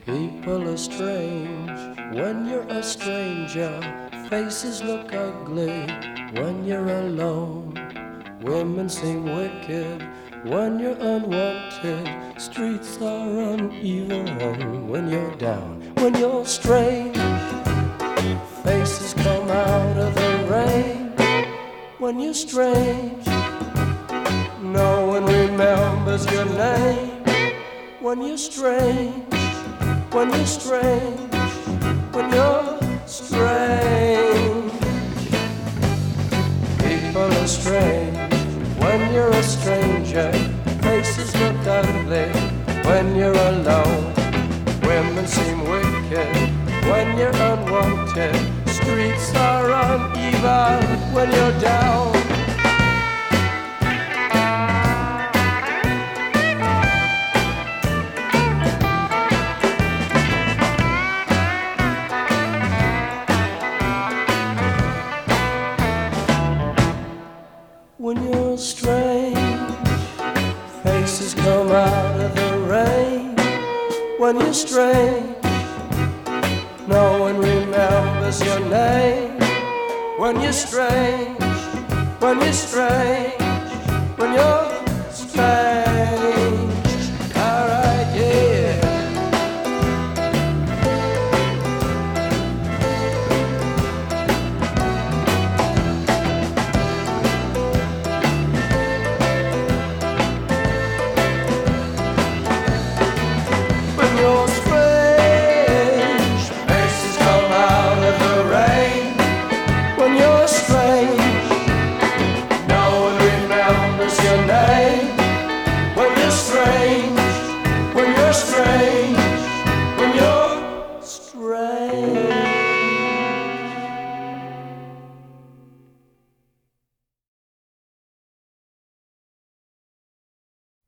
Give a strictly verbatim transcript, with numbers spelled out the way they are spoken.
People are strange when you're a stranger. Faces look ugly when you're alone. Women seem wicked when you're unwanted. Streets are uneven when you're down. When you're strange, faces come out of the rain. When you're strange, no one remembers your name. When you're strange, when you're strange, when you're strange. People are strange when you're a stranger. Faces look ugly when you're alone. Women seem wicked when you're unwanted. Streets are uneven when you're down. When you're strange, faces come out of the rain. When you're strange, no one remembers your name. When you're strange, when you're strange, when you're strange.